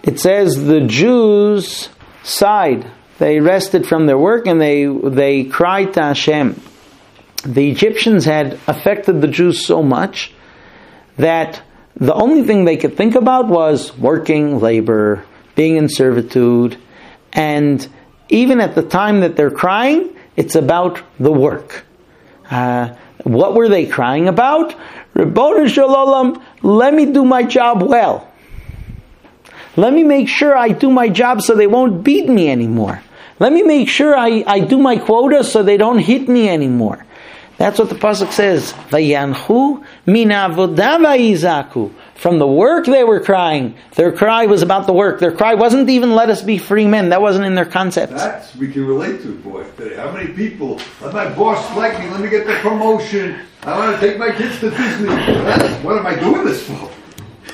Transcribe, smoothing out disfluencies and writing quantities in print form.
it says the Jews sighed. They rested from their work and they cried to Hashem. The Egyptians had affected the Jews so much that the only thing they could think about was working, labor, being in servitude, and even at the time that they're crying, it's about the work. What were they crying about? Ribono shel olam, let me do my job well. Let me make sure I do my job so they won't beat me anymore. Let me make sure I do my quota so they don't hit me anymore. That's what the pasuk says. Vayanchu min avodah vayizaku. From the work they were crying. Their cry was about the work. Their cry wasn't even let us be free men. That wasn't in their concepts. That's we can relate to, boy. How many people? Let my boss like me. Let me get the promotion. I want to take my kids to Disney. What am I doing this for?